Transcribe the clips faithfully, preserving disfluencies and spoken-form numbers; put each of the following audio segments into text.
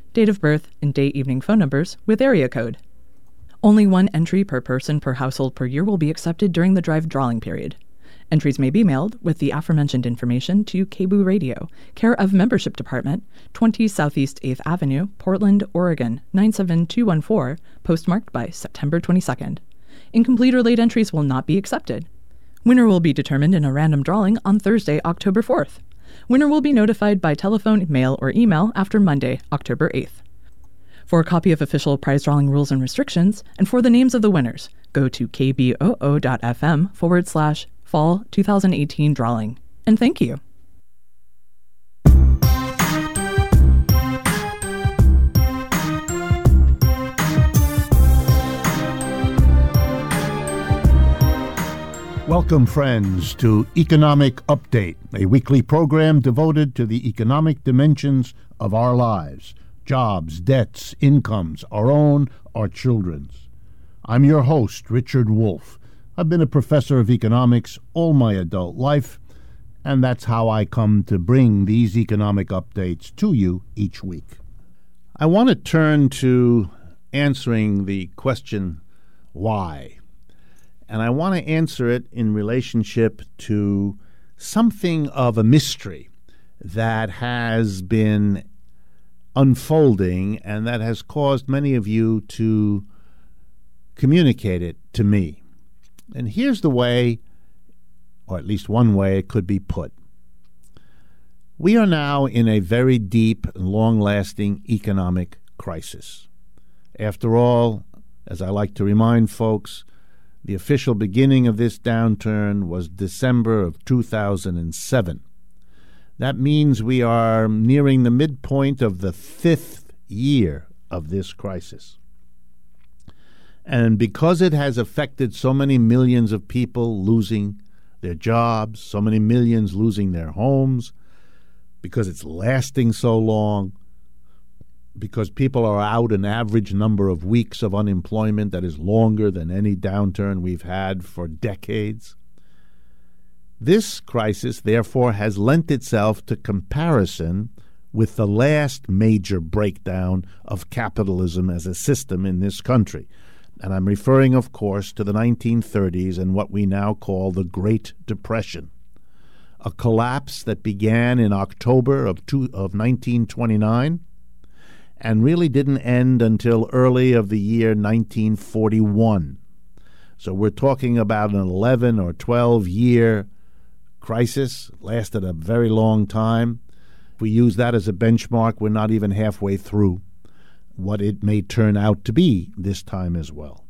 date of birth, and day evening phone numbers with area code. Only one entry per person per household per year will be accepted during the drive drawing period. Entries may be mailed with the aforementioned information to K B O O Radio, care of Membership Department, twenty Southeast eighth Avenue, Portland, Oregon, nine seven two one four, postmarked by September twenty-second. Incomplete or late entries will not be accepted. Winner will be determined in a random drawing on Thursday, October fourth. Winner will be notified by telephone, mail, or email after Monday, October eighth. For a copy of official prize drawing rules and restrictions, and for the names of the winners, go to kboo.fm forward slash fall twenty eighteen drawing. And thank you. Welcome, friends, to Economic Update, a weekly program devoted to the economic dimensions of our lives. Jobs, debts, incomes, our own, our children's. I'm your host, Richard Wolff. I've been a professor of economics all my adult life, and that's how I come to bring these economic updates to you each week. I want to turn to answering the question, why? And I want to answer it in relationship to something of a mystery that has been unfolding and that has caused many of you to communicate it to me. And here's the way, or at least one way it could be put. We are now in a very deep and long-lasting economic crisis. After all, as I like to remind folks, the official beginning of this downturn was December of two thousand seven. That means we are nearing the midpoint of the fifth year of this crisis. And because it has affected so many millions of people losing their jobs, so many millions losing their homes, because it's lasting so long, because people are out an average number of weeks of unemployment that is longer than any downturn we've had for decades. This crisis, therefore, has lent itself to comparison with the last major breakdown of capitalism as a system in this country. And I'm referring, of course, to the nineteen thirties and what we now call the Great Depression, a collapse that began in October of, two, of nineteen twenty-nine and really didn't end until early of the year nineteen forty-one. So we're talking about an eleven or twelve year crisis, lasted a very long time. If we use that as a benchmark, we're not even halfway through what it may turn out to be this time as well.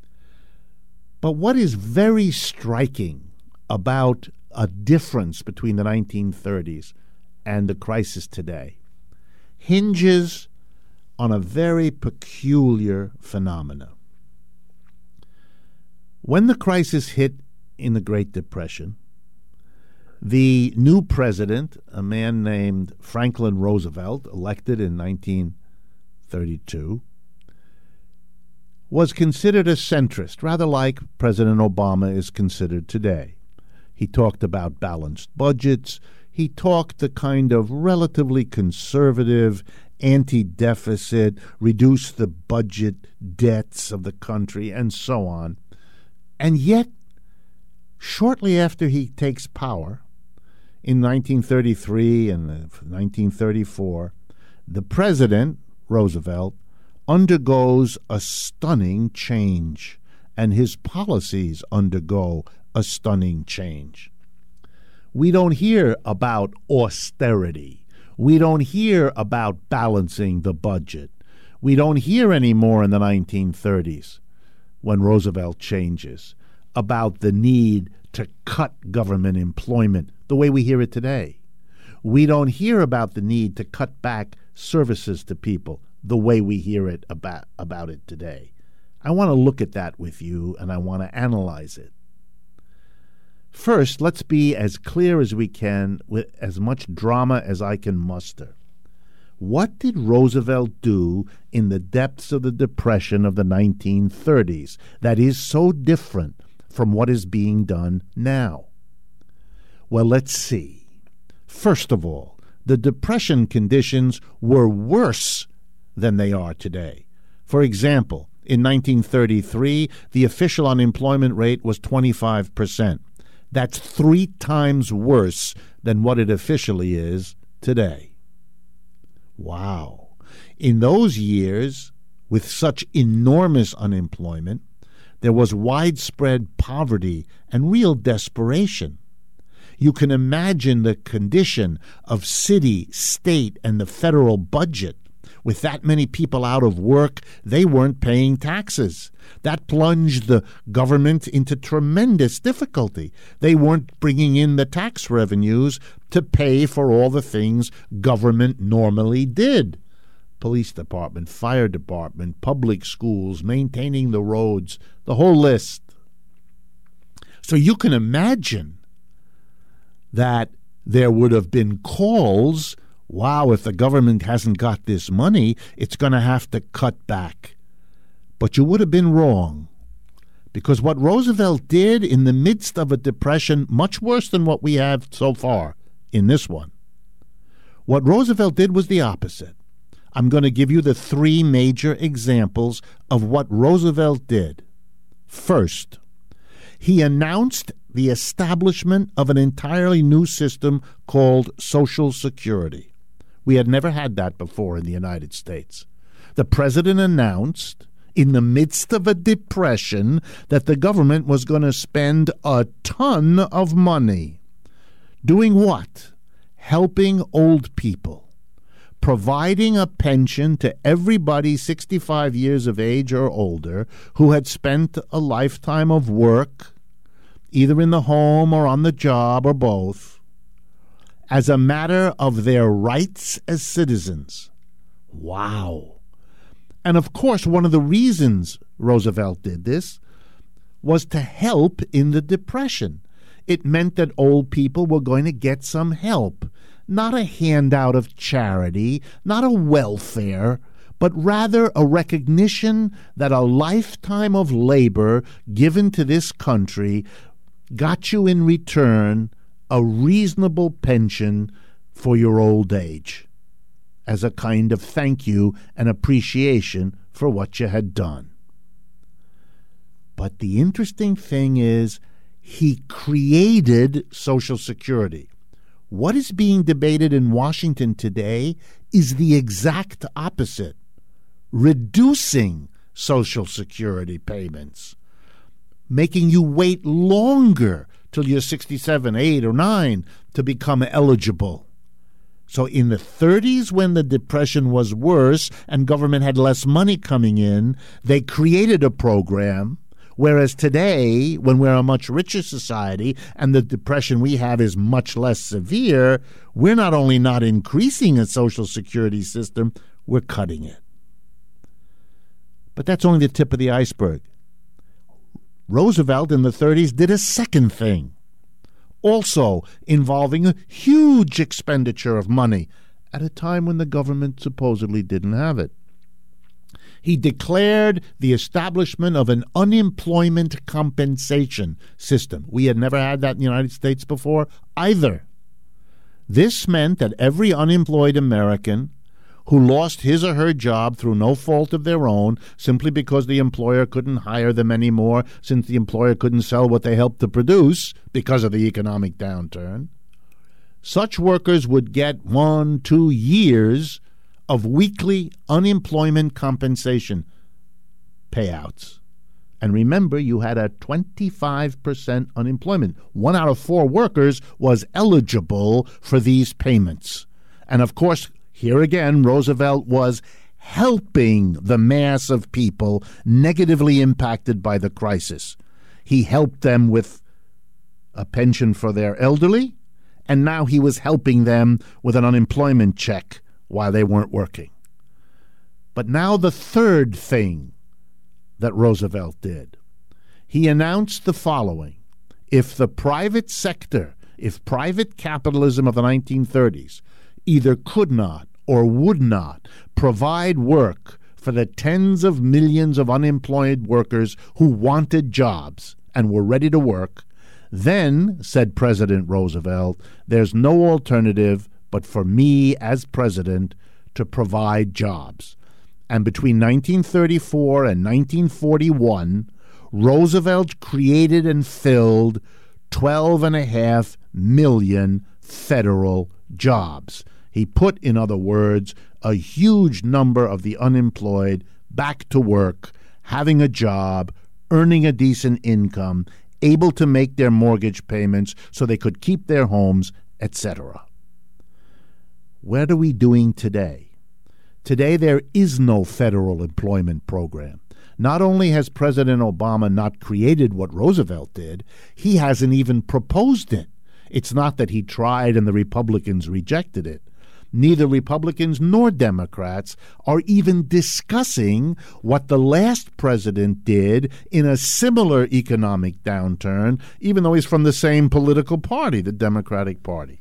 But what is very striking about a difference between the nineteen thirties and the crisis today hinges on a very peculiar phenomena. When the crisis hit in the Great Depression, the new president, a man named Franklin Roosevelt, elected in nineteen thirty-two, was considered a centrist, rather like President Obama is considered today. He talked about balanced budgets. He talked the kind of relatively conservative, anti-deficit, reduce the budget debts of the country, and so on. And yet, shortly after he takes power, in nineteen thirty-three and nineteen thirty-four, the president, Roosevelt, undergoes a stunning change, and his policies undergo a stunning change. We don't hear about austerity. We don't hear about balancing the budget. We don't hear anymore in the nineteen thirties, when Roosevelt changes, about the need to cut government employment the way we hear it today. We don't hear about the need to cut back services to people the way we hear it about, about it today. I want to look at that with you, and I want to analyze it. First, let's be as clear as we can with as much drama as I can muster. What did Roosevelt do in the depths of the Depression of the nineteen thirties that is so different from what is being done now? Well, let's see. First of all, the Depression conditions were worse than they are today. For example, in nineteen thirty-three, the official unemployment rate was twenty-five percent. That's three times worse than what it officially is today. Wow. In those years, with such enormous unemployment, there was widespread poverty and real desperation. You can imagine the condition of city, state, and the federal budget. With that many people out of work, they weren't paying taxes. That plunged the government into tremendous difficulty. They weren't bringing in the tax revenues to pay for all the things government normally did. Police department, fire department, public schools, maintaining the roads, the whole list. So you can imagine that there would have been calls, wow, if the government hasn't got this money, it's going to have to cut back. But you would have been wrong, because what Roosevelt did in the midst of a depression much worse than what we have so far in this one, what Roosevelt did was the opposite. I'm going to give you the three major examples of what Roosevelt did. First, he announced the establishment of an entirely new system called Social Security. We had never had that before in the United States. The president announced, in the midst of a depression, that the government was going to spend a ton of money. Doing what? Helping old people. Providing a pension to everybody sixty-five years of age or older who had spent a lifetime of work, either in the home or on the job or both, as a matter of their rights as citizens. Wow. And of course, one of the reasons Roosevelt did this was to help in the Depression. It meant that old people were going to get some help. Not a handout of charity, not a welfare, but rather a recognition that a lifetime of labor given to this country got you in return a reasonable pension for your old age, as a kind of thank you and appreciation for what you had done. But the interesting thing is, he created Social Security. What is being debated in Washington today is the exact opposite, reducing Social Security payments, making you wait longer till you're sixty-seven, eight, or nine to become eligible. So in the thirties, when the Depression was worse and government had less money coming in, they created a program. Whereas today, when we're a much richer society and the depression we have is much less severe, we're not only not increasing a Social Security system, we're cutting it. But that's only the tip of the iceberg. Roosevelt in the thirties did a second thing, also involving a huge expenditure of money at a time when the government supposedly didn't have it. He declared the establishment of an unemployment compensation system. We had never had that in the United States before either. This meant that every unemployed American who lost his or her job through no fault of their own, simply because the employer couldn't hire them anymore, since the employer couldn't sell what they helped to produce because of the economic downturn, such workers would get one, two years of weekly unemployment compensation payouts. And remember, you had a twenty-five percent unemployment. One out of four workers was eligible for these payments. And of course, here again, Roosevelt was helping the mass of people negatively impacted by the crisis. He helped them with a pension for their elderly, and now he was helping them with an unemployment check while they weren't working. But now the third thing that Roosevelt did. He announced the following: if the private sector, if private capitalism of the nineteen thirties either could not or would not provide work for the tens of millions of unemployed workers who wanted jobs and were ready to work, then, said President Roosevelt, there's no alternative but for me as president to provide jobs. And between nineteen thirty-four and nineteen forty-one, Roosevelt created and filled twelve and a half million federal jobs. He put, in other words, a huge number of the unemployed back to work, having a job, earning a decent income, able to make their mortgage payments so they could keep their homes, et cetera. What are we doing today? Today there is no federal employment program. Not only has President Obama not created what Roosevelt did, he hasn't even proposed it. It's not that he tried and the Republicans rejected it. Neither Republicans nor Democrats are even discussing what the last president did in a similar economic downturn, even though he's from the same political party, the Democratic Party.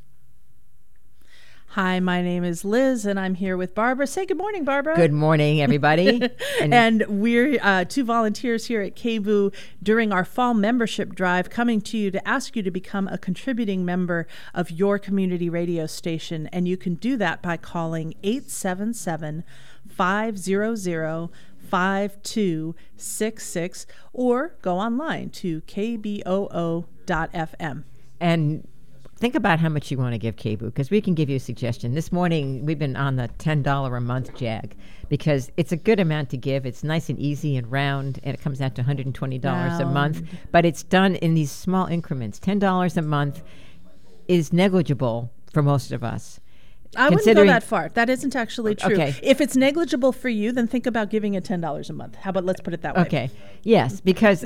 Hi, my name is Liz, and I'm here with Barbara. Say good morning, Barbara. Good morning, everybody. and, and we're uh, two volunteers here at K B O O during our fall membership drive, coming to you to ask you to become a contributing member of your community radio station. And you can do that by calling eight seven seven, five hundred, five two six six or go online to k b o o dot f m. And think about how much you want to give K B O O, because we can give you a suggestion. This morning, we've been on the ten dollars a month jag, because it's a good amount to give. It's nice and easy and round, and it comes out to one hundred twenty dollars Round. a month. But it's done in these small increments. ten dollars a month is negligible for most of us. I wouldn't go that far. That isn't actually true. Okay. If it's negligible for you, then think about giving it ten dollars a month. How about let's put it that way? Okay. Yes, because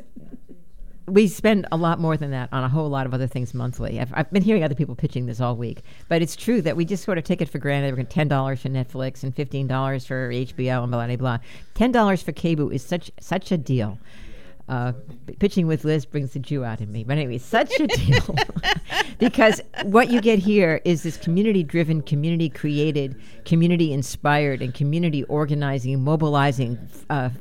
we spend a lot more than that on a whole lot of other things monthly. I've, I've been hearing other people pitching this all week, but it's true that we just sort of take it for granted. We're going to ten dollars for Netflix and fifteen dollars for H B O and blah, blah, blah. ten dollars for K B O O is such such a deal. Uh, p- pitching with Liz brings the Jew out in me. But anyway, such a deal. Because what you get here is this community-driven, community-created, community-inspired, and community organizing, mobilizing uh,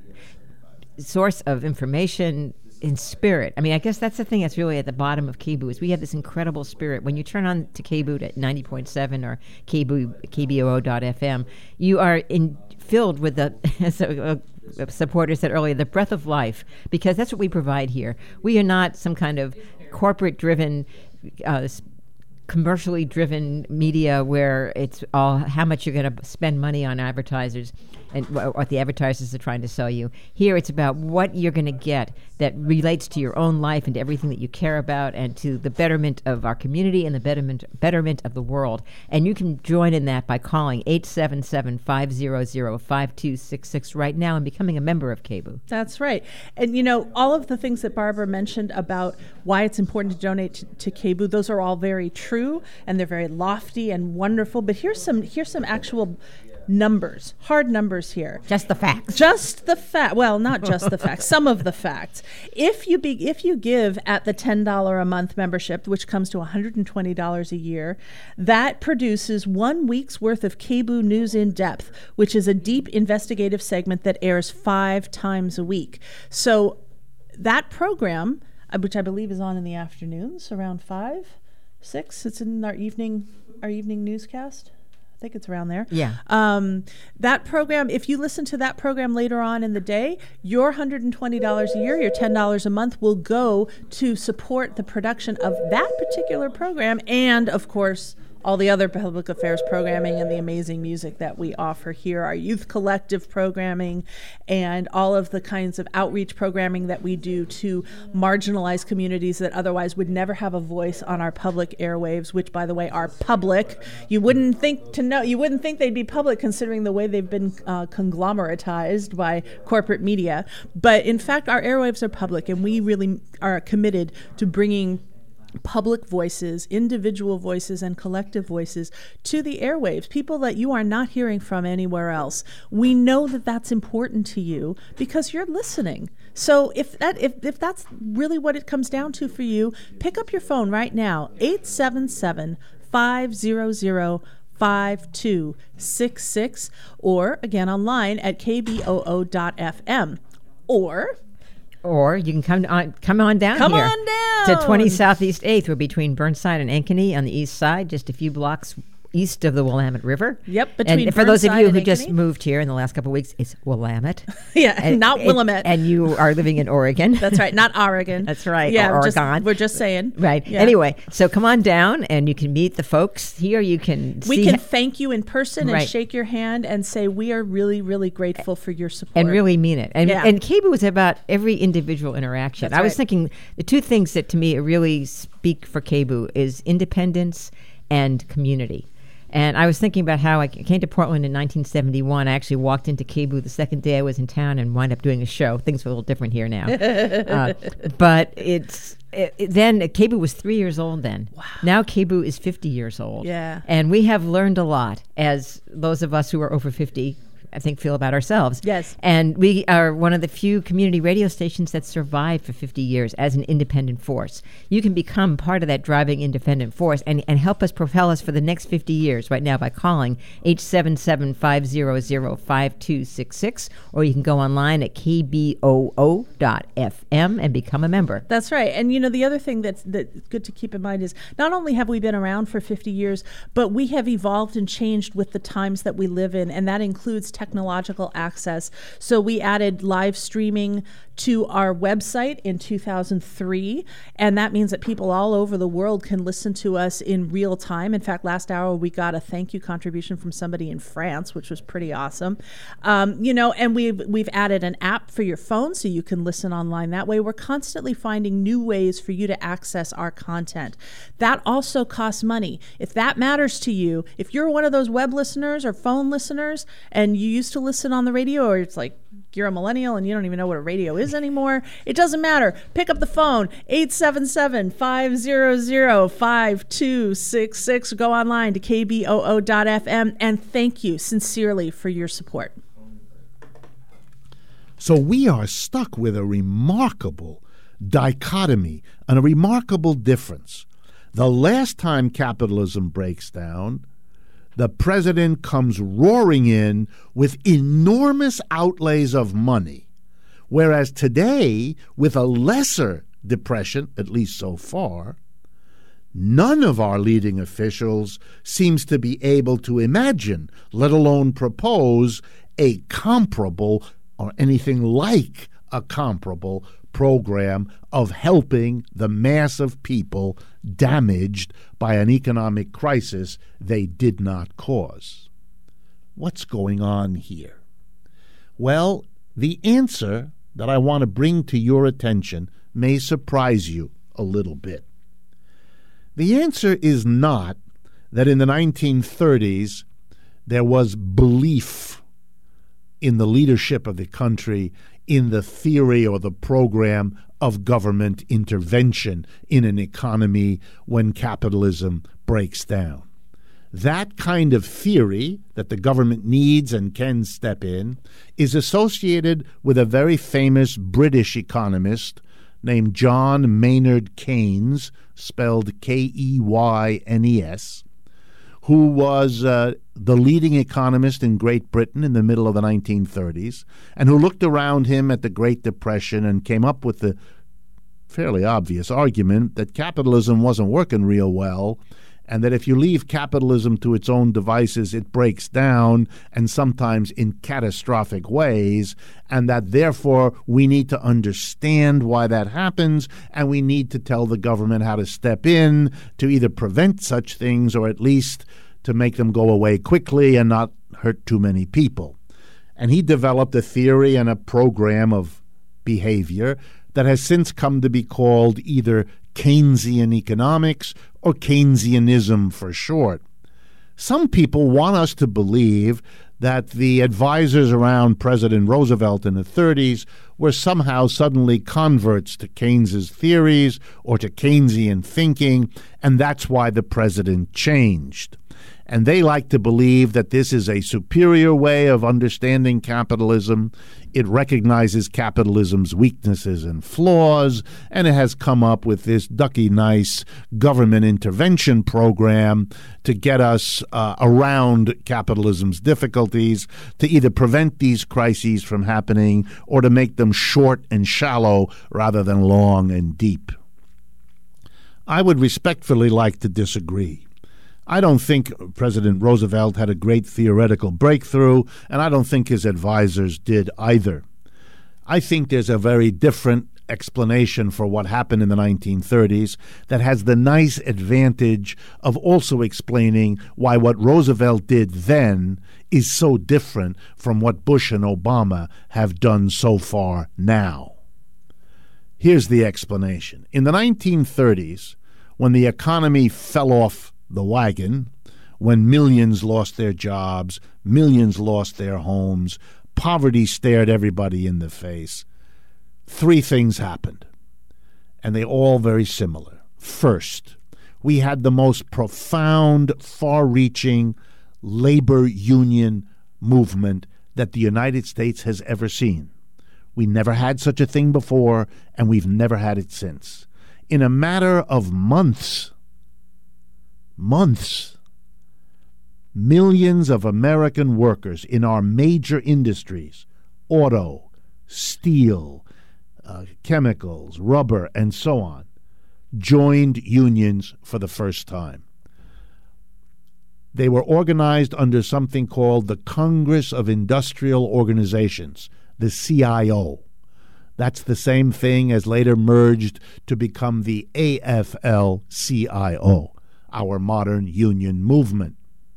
source of information in spirit. I mean, I guess that's the thing that's really at the bottom of K B O O is we have this incredible spirit. When you turn on to K B O O at ninety point seven or K B O O, K B O O dot F M, you are in, filled with the, as a, a supporter said earlier, the breath of life, because that's what we provide here. We are not some kind of corporate-driven, uh, commercially driven media where it's all how much you're going to spend money on advertisers and wh- what the advertisers are trying to sell you. Here it's about what you're going to get that relates to your own life and to everything that you care about and to the betterment of our community and the betterment betterment of the world. And you can join in that by calling eight seven seven, five hundred, five two six six right now and becoming a member of K B O O. That's right. And, you know, all of the things that Barbara mentioned about why it's important to donate to, to K B O O, those are all very true, and they're very lofty and wonderful. But here's some here's some actual numbers, hard numbers here. Just the facts. Just the fact. Well, not just the facts. Some of the facts. If you be, if you give at the ten dollars a month membership, which comes to one hundred twenty dollars a year, that produces one week's worth of K B O O News in Depth, which is a deep investigative segment that airs five times a week. So that program, uh, which I believe is on in the afternoons around five, six, it's in our evening our evening newscast. I think it's around there. Yeah. Um, that program, if you listen to that program later on in the day, your one hundred twenty dollars a year, your ten dollars a month will go to support the production of that particular program and, of course, all the other public affairs programming and the amazing music that we offer here, our youth collective programming, and all of the kinds of outreach programming that we do to marginalized communities that otherwise would never have a voice on our public airwaves, which, by the way, are public. You wouldn't think to know, you wouldn't think they'd be public considering the way they've been uh, conglomeratized by corporate media. But in fact, our airwaves are public, and we really are committed to bringing public voices, individual voices, and collective voices to the airwaves, people that you are not hearing from anywhere else. We know that that's important to you because you're listening. So if that if, if that's really what it comes down to for you, pick up your phone right now, eight seven seven, five hundred, five two six six, or again online at k b o o dot f m. Or Or you can come on come on down Come here on down to twenty Southeast eighth. We're between Burnside and Ankeny on the east side, just a few blocks east of the Willamette River. Yep, between And for those of Burnside you and who just Ankeny. moved here in the last couple of weeks, it's Willamette. Yeah, And- not and- Willamette. And you are living in Oregon. That's right, not Oregon. That's right, Yeah, or just- Oregon. we're just saying. Right. Yeah. Anyway, so come on down and you can meet the folks here. You can We see can ha- thank you in person and Right. shake your hand and say we are really, really grateful for your support. and really mean it. And Yeah. and K B U is about every individual interaction. That's I was right. thinking the two things that to me really speak for K B U is independence and community. And I was thinking about how I came to Portland in nineteen seventy-one. I actually walked into K B U the second day I was in town and wound up doing a show. Things are a little different here now. uh, but it's it, it- then K B U was three years old then. Wow. Now K B U is fifty years old. Yeah. And we have learned a lot, as those of us who are over fifty, I think, feel about ourselves. Yes. And we are one of the few community radio stations that survived for fifty years as an independent force. You can become part of that driving independent force and, and help us propel us for the next fifty years right now by calling eight seven seven, five zero zero, five two six six, or you can go online at k b o o dot f m and become a member. That's right. And you know, the other thing that's, that's good to keep in mind is not only have we been around for fifty years, but we have evolved and changed with the times that we live in, and that includes technological access. So we added live streaming to our website in two thousand three, and that means that people all over the world can listen to us in real time. In fact, last hour we got a thank you contribution from somebody in France, which was pretty awesome. Um, you know, and we've we've added an app for your phone so you can listen online that way. We're constantly finding new ways for you to access our content. That also costs money. If that matters to you, if you're one of those web listeners or phone listeners and you used to listen on the radio, or it's like you're a millennial and you don't even know what a radio is anymore, it doesn't matter. Pick up the phone, eight seven seven, five zero zero, five two six six. Go online to k b o o dot f m, and thank you sincerely for your support. So we are stuck with a remarkable dichotomy and a remarkable difference. The last time capitalism breaks down, the president comes roaring in with enormous outlays of money, whereas today, with a lesser depression, at least so far, none of our leading officials seems to be able to imagine, let alone propose, a comparable or anything like a comparable program of helping the mass of people damaged by an economic crisis they did not cause. What's going on here? Well, the answer that I want to bring to your attention may surprise you a little bit. The answer is not that in the nineteen thirties there was belief in the leadership of the country, in the theory or the program of government intervention in an economy when capitalism breaks down. That kind of theory that the government needs and can step in is associated with a very famous British economist named John Maynard Keynes, spelled K E Y N E S, who was uh, the leading economist in Great Britain in the middle of the nineteen thirties, and who looked around him at the Great Depression and came up with the fairly obvious argument that capitalism wasn't working real well, and that if you leave capitalism to its own devices, it breaks down, and sometimes in catastrophic ways, and that therefore we need to understand why that happens, and we need to tell the government how to step in to either prevent such things or at least to make them go away quickly and not hurt too many people. And he developed a theory and a program of behavior that has since come to be called either Keynesian economics or Keynesianism for short. Some people want us to believe that the advisors around President Roosevelt in the thirties were somehow suddenly converts to Keynes's theories or to Keynesian thinking, and that's why the president changed. And they like to believe that this is a superior way of understanding capitalism. It recognizes capitalism's weaknesses and flaws, and it has come up with this ducky nice government intervention program to get us uh, around capitalism's difficulties, to either prevent these crises from happening or to make them short and shallow rather than long and deep. I would respectfully like to disagree. I don't think President Roosevelt had a great theoretical breakthrough, and I don't think his advisors did either. I think there's a very different explanation for what happened in the nineteen thirties that has the nice advantage of also explaining why what Roosevelt did then is so different from what Bush and Obama have done so far now. Here's the explanation. In the nineteen thirties, when the economy fell off the wagon, when millions lost their jobs, millions lost their homes, poverty stared everybody in the face, three things happened, and they all very similar. First, we had the most profound, far-reaching labor union movement that the United States has ever seen. We never had such a thing before, and we've never had it since. In a matter of months, months, millions of American workers in our major industries, auto, steel, uh, chemicals, rubber, and so on, joined unions for the first time. They were organized under something called the Congress of Industrial Organizations, the C I O. That's the same thing as later merged to become the A F L C I O, our modern union movement.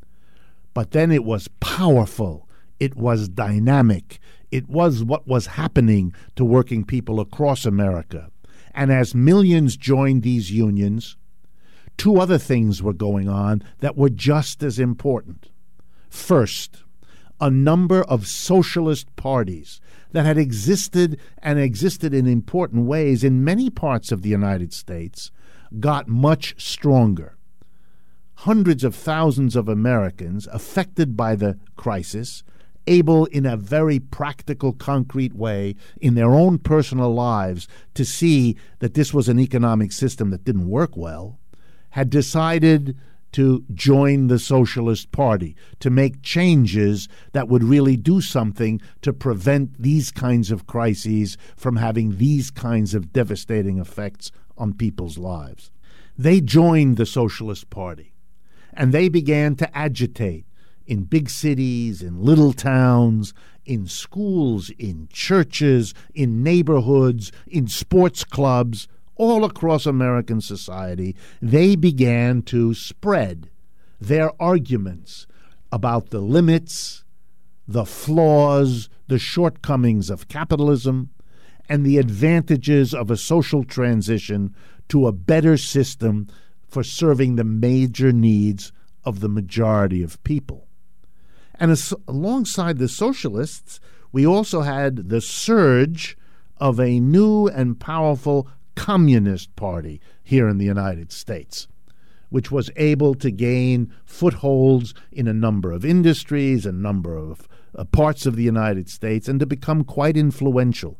But then it was powerful. It was dynamic. It was what was happening to working people across America. And as millions joined these unions, two other things were going on that were just as important. First, a number of socialist parties that had existed and existed in important ways in many parts of the United States got much stronger. Hundreds of thousands of Americans affected by the crisis, able in a very practical, concrete way in their own personal lives to see that this was an economic system that didn't work well, had decided to join the Socialist Party, to make changes that would really do something to prevent these kinds of crises from having these kinds of devastating effects on people's lives. They joined the Socialist Party, and they began to agitate in big cities, in little towns, in schools, in churches, in neighborhoods, in sports clubs, all across American society. They began to spread their arguments about the limits, the flaws, the shortcomings of capitalism, and the advantages of a social transition to a better system for serving the major needs of the majority of people. And as, alongside the socialists, we also had the surge of a new and powerful Communist Party here in the United States, which was able to gain footholds in a number of industries, a number of uh, parts of the United States, and to become quite influential.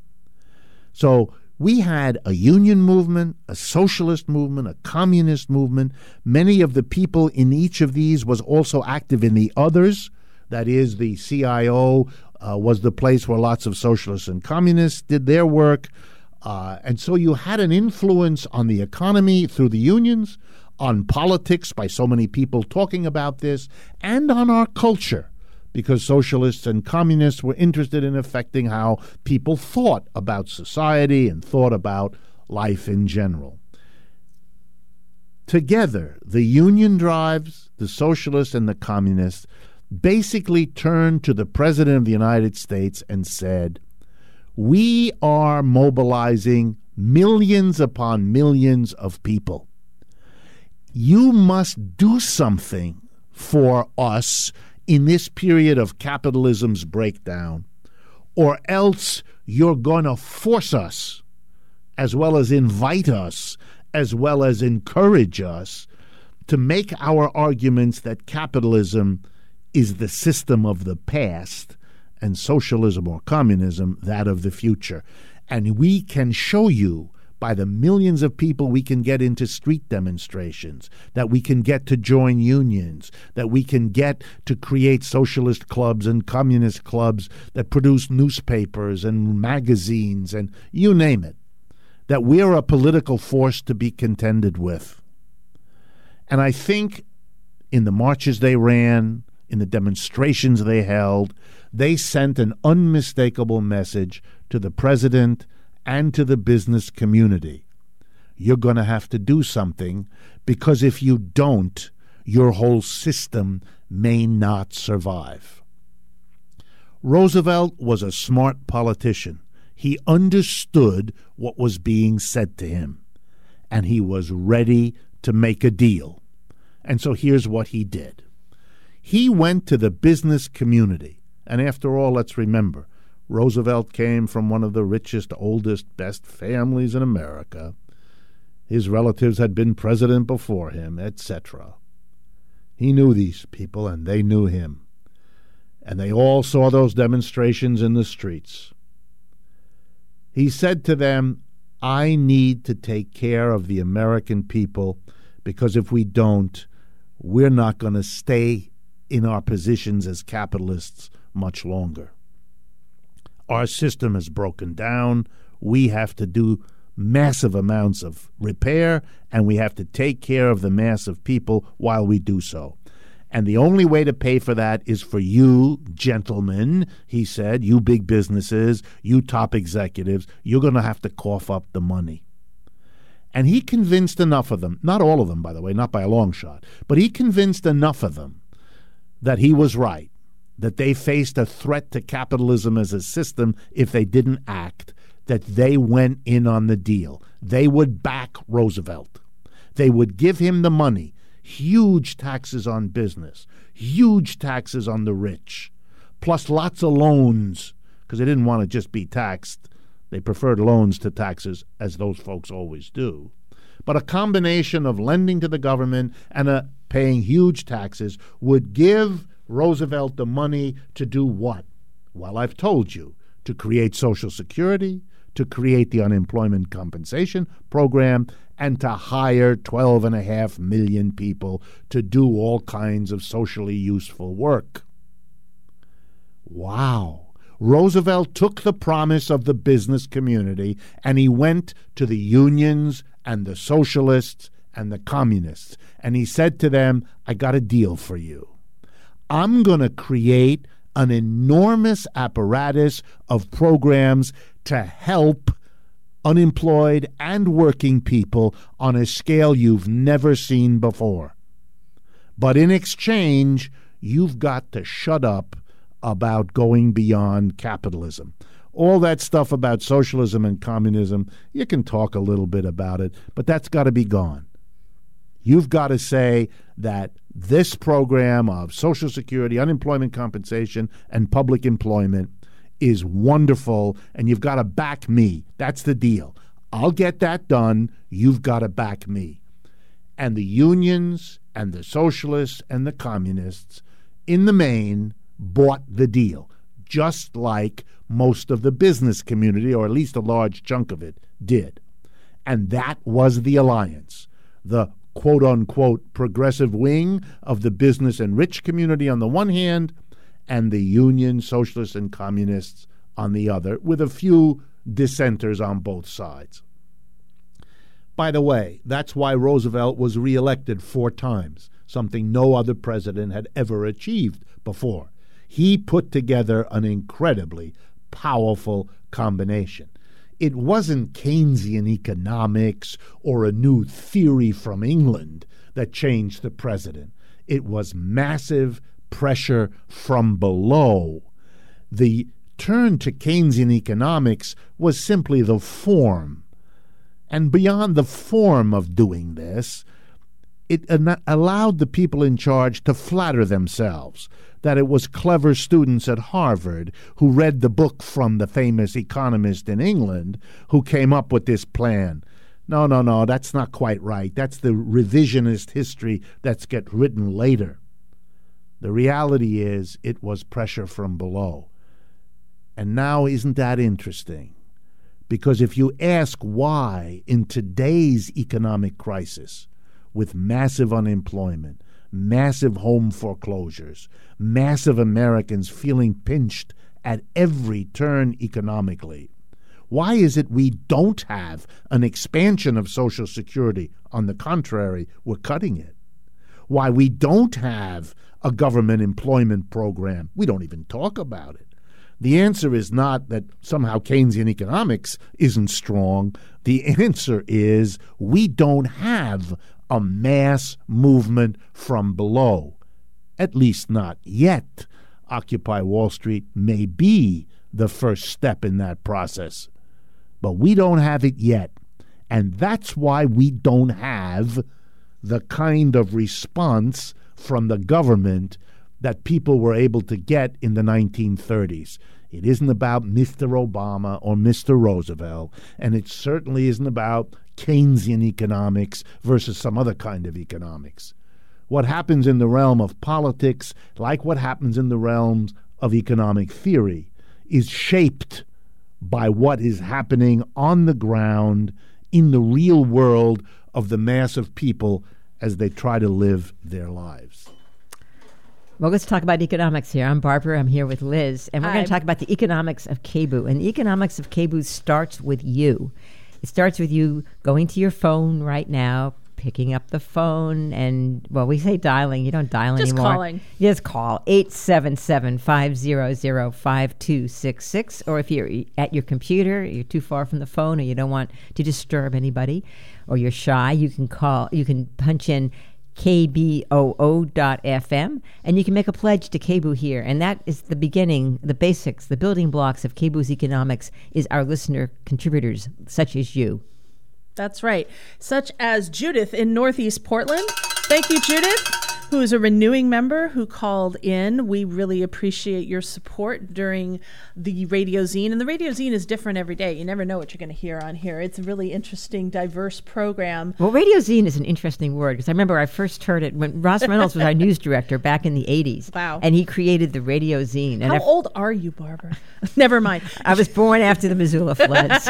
So we had a union movement, a socialist movement, a communist movement. Many of the people in each of these was also active in the others. That is, the C I O uh, was the place where lots of socialists and communists did their work. Uh, and so you had an influence on the economy through the unions, on politics by so many people talking about this, and on our culture, because socialists and communists were interested in affecting how people thought about society and thought about life in general. Together, the union drives, the socialists and the communists, basically turned to the President of the United States and said, "We are mobilizing millions upon millions of people. You must do something for us in this period of capitalism's breakdown, or else you're going to force us, as well as invite us, as well as encourage us, to make our arguments that capitalism is the system of the past and socialism or communism that of the future. And we can show you by the millions of people we can get into street demonstrations, that we can get to join unions, that we can get to create socialist clubs and communist clubs that produce newspapers and magazines and you name it, that we're a political force to be contended with." And I think in the marches they ran, in the demonstrations they held, they sent an unmistakable message to the president and to the business community. You're going to have to do something, because if you don't, your whole system may not survive. Roosevelt was a smart politician. He understood what was being said to him, and he was ready to make a deal. And so here's what he did. He went to the business community, and after all, let's remember, Roosevelt came from one of the richest, oldest, best families in America. His relatives had been president before him, et cetera. He knew these people, and they knew him. And they all saw those demonstrations in the streets. He said to them, I need to take care of the American people, because if we don't, we're not going to stay in our positions as capitalists much longer. Our system is broken down. We have to do massive amounts of repair, and we have to take care of the mass of people while we do so. And the only way to pay for that is for you, gentlemen, he said, you big businesses, you top executives, you're going to have to cough up the money. And he convinced enough of them, not all of them, by the way, not by a long shot, but he convinced enough of them that he was right, that they faced a threat to capitalism as a system if they didn't act, that they went in on the deal. They would back Roosevelt. They would give him the money. Huge taxes on business, huge taxes on the rich, plus lots of loans, because they didn't want to just be taxed. They preferred loans to taxes, as those folks always do. But a combination of lending to the government and a paying huge taxes would give Roosevelt the money to do what? Well, I've told you, to create Social Security, to create the unemployment compensation program, and to hire twelve and a half million people to do all kinds of socially useful work. Wow. Roosevelt took the promise of the business community and he went to the unions and the socialists and the communists, and he said to them, I got a deal for you. I'm going to create an enormous apparatus of programs to help unemployed and working people on a scale you've never seen before. But in exchange, you've got to shut up about going beyond capitalism. All that stuff about socialism and communism, you can talk a little bit about it, but that's got to be gone. You've got to say that this program of Social Security, unemployment compensation, and public employment is wonderful, and you've got to back me. That's the deal. I'll get that done. You've got to back me. And the unions and the socialists and the communists, in the main, bought the deal, just like most of the business community, or at least a large chunk of it, did. And that was the alliance. The quote-unquote progressive wing of the business and rich community on the one hand, and the union, socialists, and communists on the other, with a few dissenters on both sides. By the way, that's why Roosevelt was reelected four times, something no other president had ever achieved before. He put together an incredibly powerful combination. It wasn't Keynesian economics or a new theory from England that changed the president. It was massive pressure from below. The turn to Keynesian economics was simply the form. And beyond the form of doing this, it allowed the people in charge to flatter themselves that it was clever students at Harvard who read the book from the famous economist in England who came up with this plan. No, no, no, that's not quite right. That's the revisionist history that's get written later. The reality is it was pressure from below. And now, isn't that interesting? Because if you ask why in today's economic crisis, with massive unemployment, massive home foreclosures, massive Americans feeling pinched at every turn economically, why is it we don't have an expansion of Social Security? On the contrary, we're cutting it. why we don't have a government employment program. We don't even talk about it. The answer is not that somehow Keynesian economics isn't strong. The answer is we don't have a mass movement from below, at least not yet. Occupy Wall Street may be the first step in that process, but we don't have it yet. And that's why we don't have the kind of response from the government that people were able to get in the nineteen thirties. It isn't about Mister Obama or Mister Roosevelt, and it certainly isn't about Keynesian economics versus some other kind of economics. What happens in the realm of politics, like what happens in the realms of economic theory, is shaped by what is happening on the ground in the real world of the mass of people as they try to live their lives. Well, let's talk about economics here. I'm Barbara. I'm here with Liz, and we're going to talk about the economics of K B U. And the economics of K B U starts with you. It starts with you going to your phone right now, picking up the phone, and, well, we say dialing. You don't dial Just anymore. Just calling. Just call eight seven seven, five zero zero, five two six six. Or if you're at your computer, you're too far from the phone, or you don't want to disturb anybody, or you're shy, you can call. You can punch in K B O O dot F M, and you can make a pledge to K B U here. And that is the beginning, the basics, the building blocks of K B U's economics is our listener contributors, such as you. That's right. Such as Judith in Northeast Portland. Thank you, Judith, who is a renewing member who called in. We really appreciate your support during the Radio Zine. And the Radio Zine is different every day. You never know what you're going to hear on here. It's a really interesting, diverse program. Well, Radio Zine is an interesting word, because I remember I first heard it when Ross Reynolds was our news director back in the eighties. Wow. And he created the Radio Zine. And How I've, old are you, Barbara? Never mind. I was born after the Missoula floods.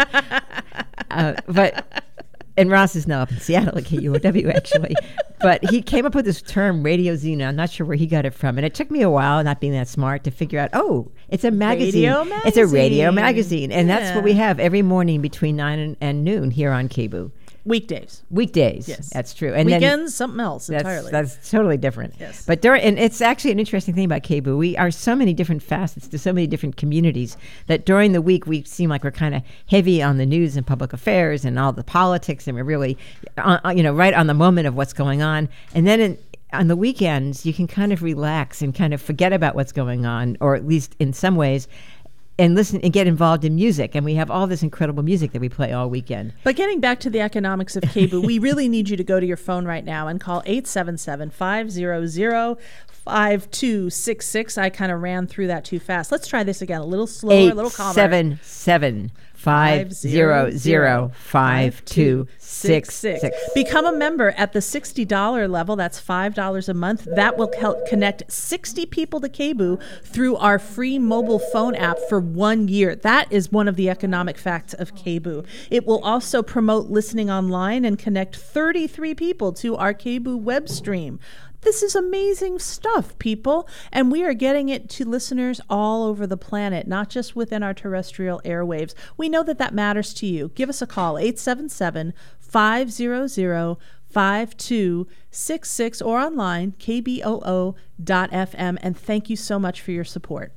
uh, but... And Ross is now up in Seattle at K U O W, actually. But he came up with this term, Radio Zine. I'm not sure where he got it from. And it took me a while, not being that smart, to figure out, oh, it's a magazine. Radio magazine. It's a radio magazine. And Yeah. that's what we have every morning between nine and, and noon here on K B U. Weekdays. Weekdays. Yes. That's true. And Weekends, then, something else that's, entirely. That's totally different. Yes. But during, and it's actually an interesting thing about K B U. We are so many different facets to so many different communities that during the week we seem like we're kind of heavy on the news and public affairs and all the politics, and we're really, uh, you know, right on the moment of what's going on. And then in, on the weekends, you can kind of relax and kind of forget about what's going on, or at least in some ways, and listen and get involved in music. And we have all this incredible music that we play all weekend. But getting back to the economics of K B U, we really need you to go to your phone right now and call eight seven seven, five zero zero, five two six six. I kind of ran through that too fast. Let's try this again. A little slower, a little calmer. eight seven seven, five zero zero, five two six six. Become a member at the sixty dollars level. That's five dollars a month. That will help connect sixty people to K B U through our free mobile phone app for one year. That is one of the economic facts of K B U. It will also promote listening online and connect thirty-three people to our K B U web stream. This is amazing stuff, people, and we are getting it to listeners all over the planet, not just within our terrestrial airwaves. We know that that matters to you. Give us a call, eight seven seven, five zero zero, five two six six, or online, K B O O dot F M, and thank you so much for your support.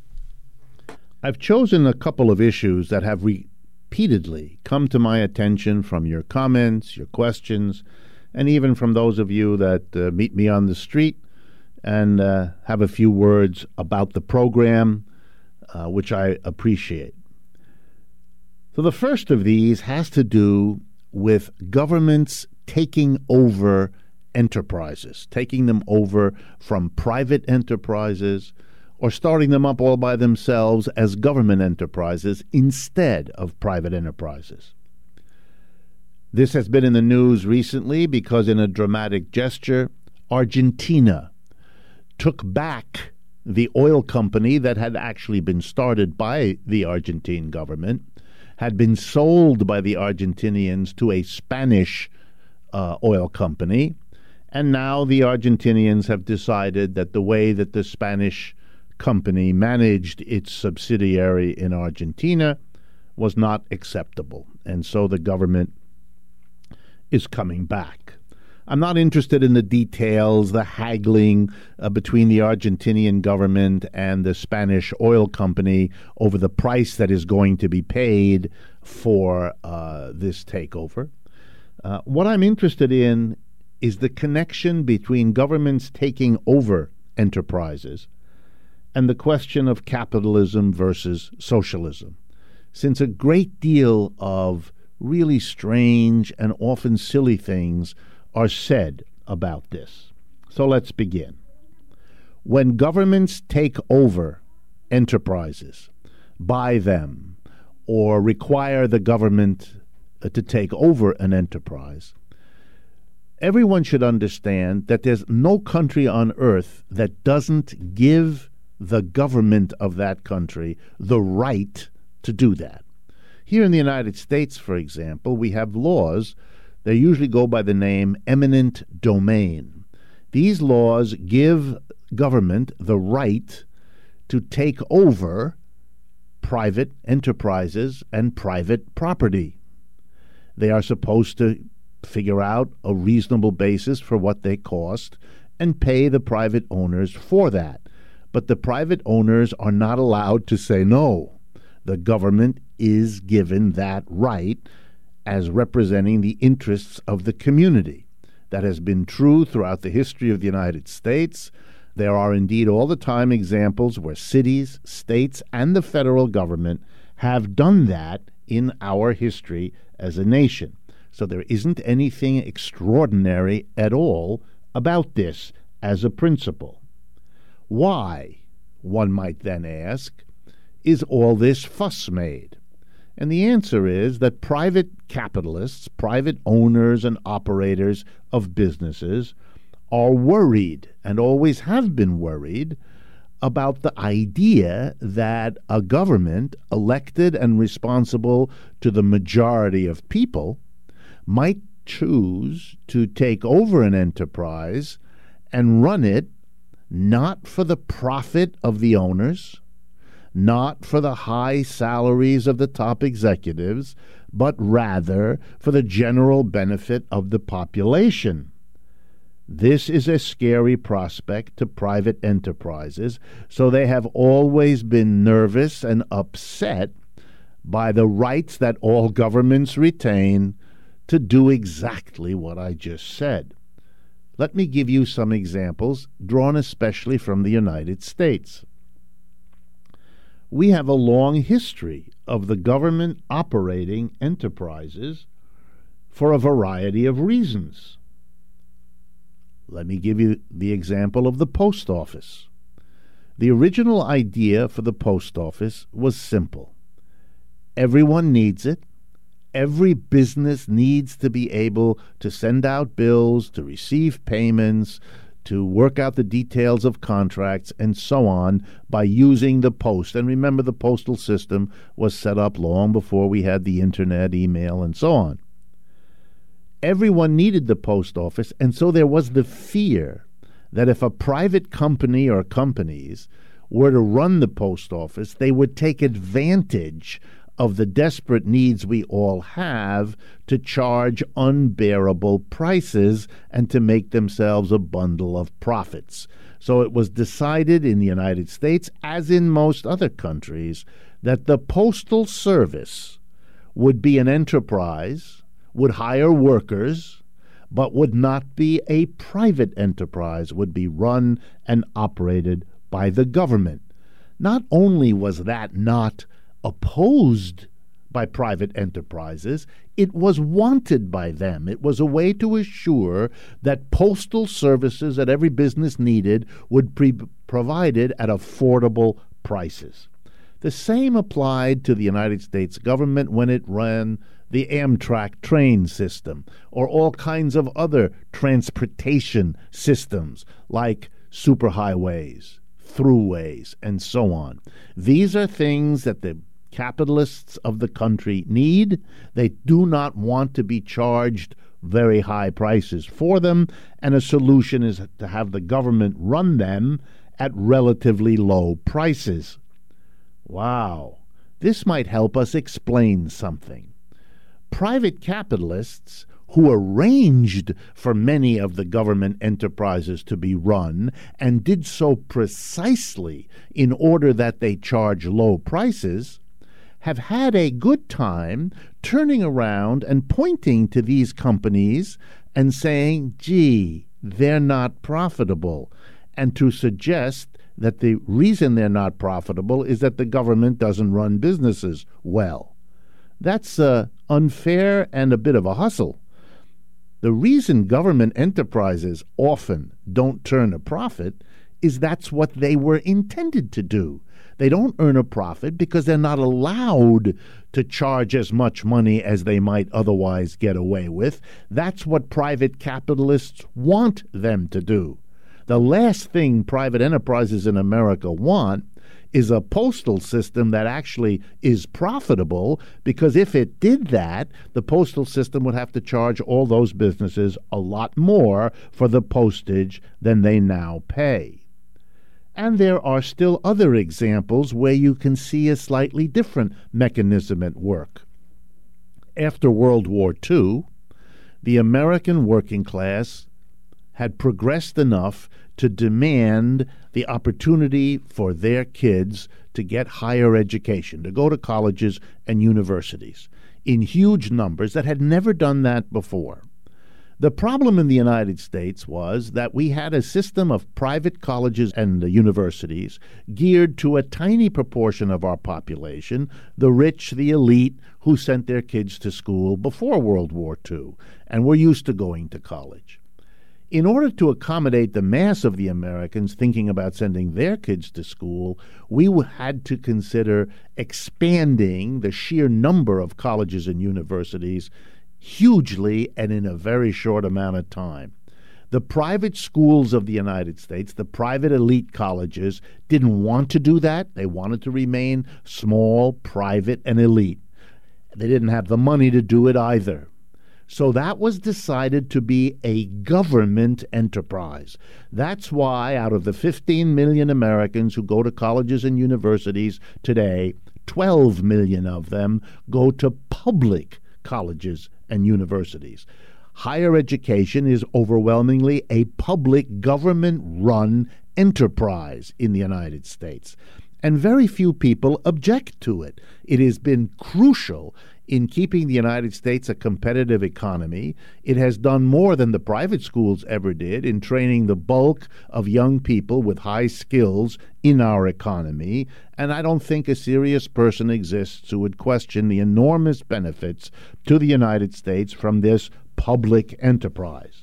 I've chosen a couple of issues that have repeatedly come to my attention from your comments, your questions, and even from those of you that uh, meet me on the street and uh, have a few words about the program, uh, which I appreciate. So the first of these has to do with governments taking over enterprises, taking them over from private enterprises or starting them up all by themselves as government enterprises instead of private enterprises. This has been in the news recently because in a dramatic gesture, Argentina took back the oil company that had actually been started by the Argentine government, had been sold by the Argentinians to a Spanish uh, oil company, and now the Argentinians have decided that the way that the Spanish company managed its subsidiary in Argentina was not acceptable, and so the government is coming back. I'm not interested in the details, the haggling uh, between the Argentinian government and the Spanish oil company over the price that is going to be paid for uh, this takeover. Uh, what I'm interested in is the connection between governments taking over enterprises and the question of capitalism versus socialism, since a great deal of really strange and often silly things are said about this. So let's begin. When governments take over enterprises, buy them, or require the government uh, to take over an enterprise, everyone should understand that there's no country on earth that doesn't give the government of that country the right to do that. Here in the United States, for example, we have laws that usually go by the name eminent domain. These laws give government the right to take over private enterprises and private property. They are supposed to figure out a reasonable basis for what they cost and pay the private owners for that. But the private owners are not allowed to say no. The government is given that right as representing the interests of the community. That has been true throughout the history of the United States. There are indeed all the time examples where cities, states, and the federal government have done that in our history as a nation. So there isn't anything extraordinary at all about this as a principle. Why, one might then ask, is all this fuss made? And the answer is that private capitalists, private owners and operators of businesses are worried, and always have been worried, about the idea that a government elected and responsible to the majority of people might choose to take over an enterprise and run it not for the profit of the owners, not for the high salaries of the top executives, but rather for the general benefit of the population. This is a scary prospect to private enterprises, so they have always been nervous and upset by the rights that all governments retain to do exactly what I just said. Let me give you some examples, drawn especially from the United States. We have a long history of the government operating enterprises for a variety of reasons. Let me give you the example of the post office. The original idea for the post office was simple. Everyone needs it. Every business needs to be able to send out bills, to receive payments, to work out the details of contracts, and so on by using the post. And remember, the postal system was set up long before we had the internet, email, and so on. Everyone needed the post office, and so there was the fear that if a private company or companies were to run the post office, they would take advantage of the desperate needs we all have to charge unbearable prices and to make themselves a bundle of profits. So it was decided in the United States, as in most other countries, that the Postal Service would be an enterprise, would hire workers, but would not be a private enterprise, would be run and operated by the government. Not only was that not opposed by private enterprises, it was wanted by them. It was a way to assure that postal services that every business needed would be provided at affordable prices. The same applied to the United States government when it ran the Amtrak train system or all kinds of other transportation systems like superhighways, throughways, and so on. These are things that the capitalists of the country need. They do not want to be charged very high prices for them, and a solution is to have the government run them at relatively low prices. Wow, this might help us explain something. Private capitalists who arranged for many of the government enterprises to be run and did so precisely in order that they charge low prices, have had a good time turning around and pointing to these companies and saying, gee, they're not profitable, and to suggest that the reason they're not profitable is that the government doesn't run businesses well. That's uh, unfair and a bit of a hustle. The reason government enterprises often don't turn a profit is that's what they were intended to do. They don't earn a profit because they're not allowed to charge as much money as they might otherwise get away with. That's what private capitalists want them to do. The last thing private enterprises in America want is a postal system that actually is profitable, because if it did that, the postal system would have to charge all those businesses a lot more for the postage than they now pay. And there are still other examples where you can see a slightly different mechanism at work. After World War Two, the American working class had progressed enough to demand the opportunity for their kids to get higher education, to go to colleges and universities in huge numbers that had never done that before. The problem in the United States was that we had a system of private colleges and universities geared to a tiny proportion of our population, the rich, the elite, who sent their kids to school before World War Two and were used to going to college. In order to accommodate the mass of the Americans thinking about sending their kids to school, we had to consider expanding the sheer number of colleges and universities hugely and in a very short amount of time. The private schools of the United States, the private elite colleges, didn't want to do that. They wanted to remain small, private, and elite. They didn't have the money to do it either. So that was decided to be a government enterprise. That's why out of the fifteen million Americans who go to colleges and universities today, twelve million of them go to public colleges and universities. Higher education is overwhelmingly a public government-run enterprise in the United States, and very few people object to it. It has been crucial in keeping the United States a competitive economy. It has done more than the private schools ever did in training the bulk of young people with high skills in our economy, and I don't think a serious person exists who would question the enormous benefits to the United States from this public enterprise.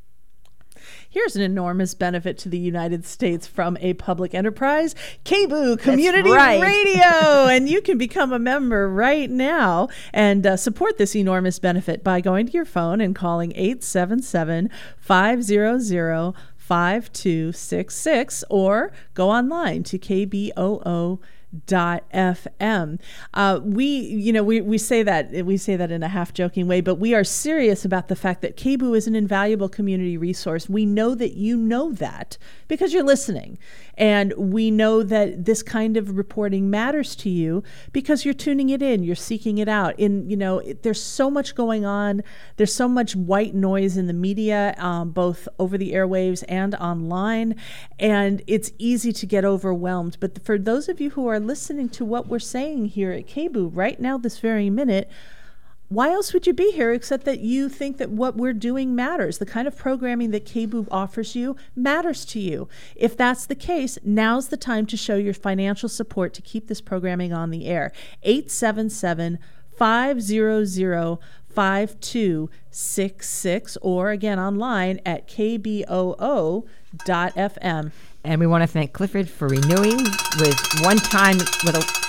Here's an enormous benefit to the United States from a public enterprise, K B O O Community right. Radio. And you can become a member right now and uh, support this enormous benefit by going to your phone and calling eight seven seven, five hundred, five two six six or go online to K B O O dot F M. Uh, we, you know, we, we say that we say that in a half joking way, but we are serious about the fact that K B O O is an invaluable community resource. We know that you know that because you're listening, and we know that this kind of reporting matters to you because you're tuning it in, you're seeking it out. In you know, it, there's so much going on. There's so much white noise in the media, um, both over the airwaves and online, and it's easy to get overwhelmed. But for those of you who are listening to what we're saying here at K B O O right now, this very minute, why else would you be here except that you think that what we're doing matters? The kind of programming that K B O O offers you matters to you. If that's the case, now's the time to show your financial support to keep this programming on the air. eight seven seven, five hundred, five two six six or again online at K B O O dot F M. And we want to thank Clifford for renewing with one time with a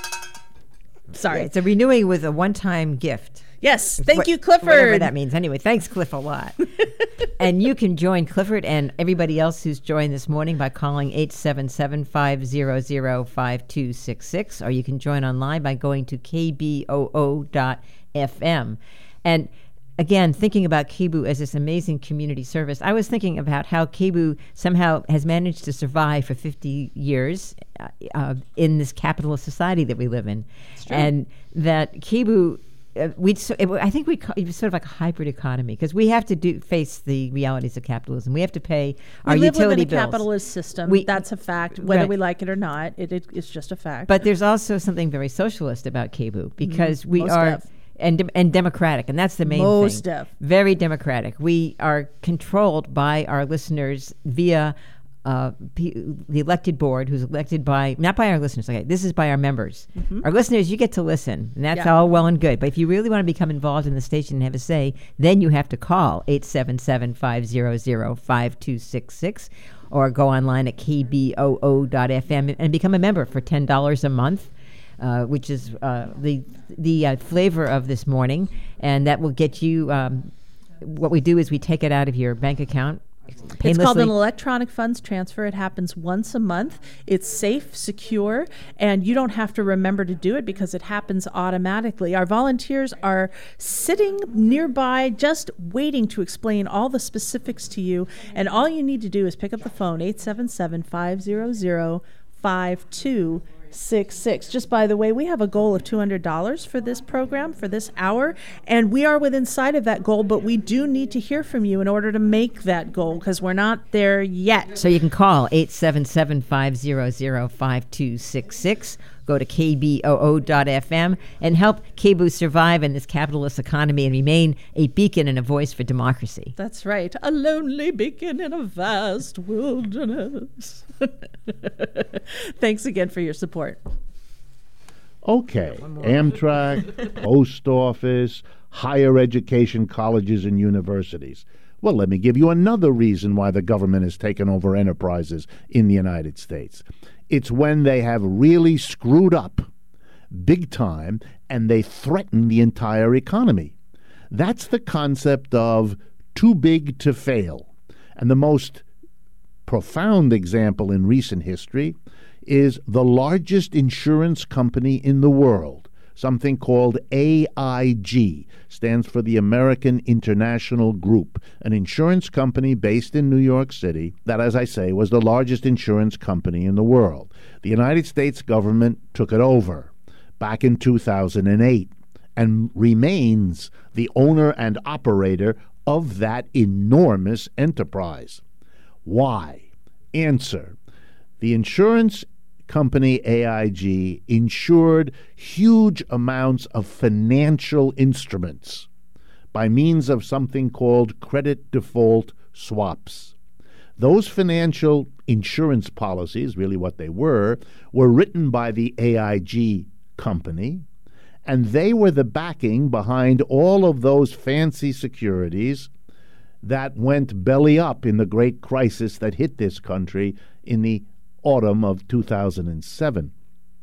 sorry, it's a renewing with a one-time gift. Yes, thank what, you, Clifford. Whatever that means. Anyway, thanks, Cliff, a lot. And you can join Clifford and everybody else who's joined this morning by calling eight seven seven, five hundred, five two six six, or you can join online by going to K B O O dot F M. And again, thinking about K B O O as this amazing community service, I was thinking about how K B O O somehow has managed to survive for fifty years uh, uh, in this capitalist society that we live in. And that K B O O uh, we'd, so, it, I think we it was sort of like a hybrid economy because we have to do face the realities of capitalism. We have to pay our we live utility within a bills. capitalist system. We- That's a fact, whether Right. we like it or not. It, it it's just a fact. But there's also something very socialist about K B U because we Most are def. and dem- and democratic, and that's the main Most thing. def. Very democratic. We are controlled by our listeners via uh, P- the elected board, who's elected by not by our listeners. Okay, this is by our members. Our listeners, you get to listen, and that's Yeah. all well and good. But if you really want to become involved in the station and have a say, then you have to call eight seven seven, five zero zero, five two six six. Or go online at k b o o dot f m and become a member for ten dollars a month, uh, which is uh, the the uh, flavor of this morning. And that will get you, um, what we do is we take it out of your bank account painlessly. It's called an electronic funds transfer. It happens once a month. It's safe, secure, and you don't have to remember to do it because it happens automatically. Our volunteers are sitting nearby just waiting to explain all the specifics to you, and all you need to do is pick up the phone, eight seven seven, five zero zero, five two six six. Just by the way, we have a goal of two hundred dollars for this program, for this hour, and we are within sight of that goal, but we do need to hear from you in order to make that goal because we're not there yet. So you can call eight seven seven, five zero zero, five two six six. Go to k b o o dot f m and help K B U survive in this capitalist economy and remain a beacon and a voice for democracy. That's right. A lonely beacon in a vast wilderness. Thanks again for your support. Okay, Amtrak, post office, higher education colleges and universities. Well, let me give you another reason why the government has taken over enterprises in the United States. It's when they have really screwed up big time and they threaten the entire economy. That's the concept of too big to fail. And the most profound example in recent history is the largest insurance company in the world, something called A I G, stands for the American International Group, an insurance company based in New York City that, as I say, was the largest insurance company in the world. The United States government took it over back in two thousand eight and remains the owner and operator of that enormous enterprise. Why? Answer: the insurance company A I G insured huge amounts of financial instruments by means of something called credit default swaps. Those financial insurance policies, really what they were, were written by the A I G company, and they were the backing behind all of those fancy securities that went belly up in the great crisis that hit this country in the autumn of two thousand seven.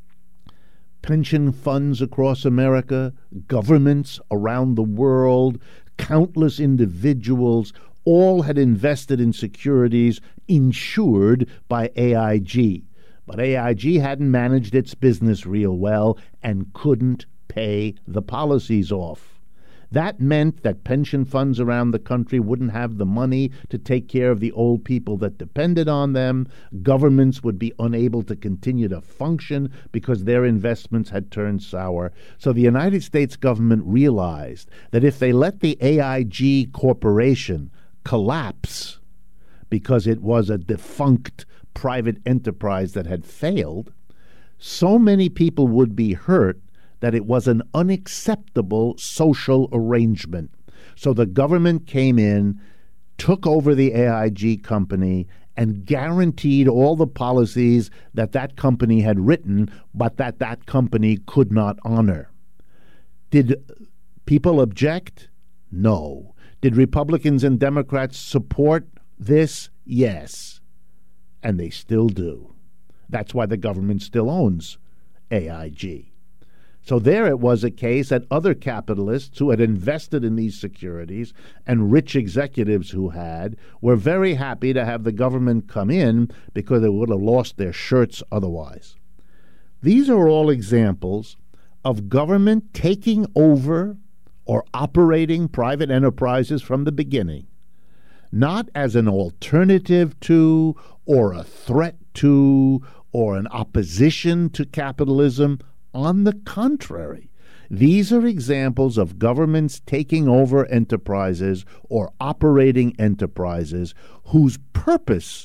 Pension funds across America, governments around the world, countless individuals, all had invested in securities insured by A I G. But A I G hadn't managed its business real well and couldn't pay the policies off. That meant that pension funds around the country wouldn't have the money to take care of the old people that depended on them. Governments would be unable to continue to function because their investments had turned sour. So the United States government realized that if they let the A I G Corporation collapse because it was a defunct private enterprise that had failed, so many people would be hurt that it was an unacceptable social arrangement. So the government came in, took over the A I G company, and guaranteed all the policies that that company had written, but that that company could not honor. Did people object? No. Did Republicans and Democrats support this? Yes. And they still do. That's why the government still owns A I G. So there it was a case that other capitalists who had invested in these securities and rich executives who had were very happy to have the government come in because they would have lost their shirts otherwise. These are all examples of government taking over or operating private enterprises from the beginning, not as an alternative to or a threat to or an opposition to capitalism. On the contrary, These are examples of governments taking over enterprises or operating enterprises whose purpose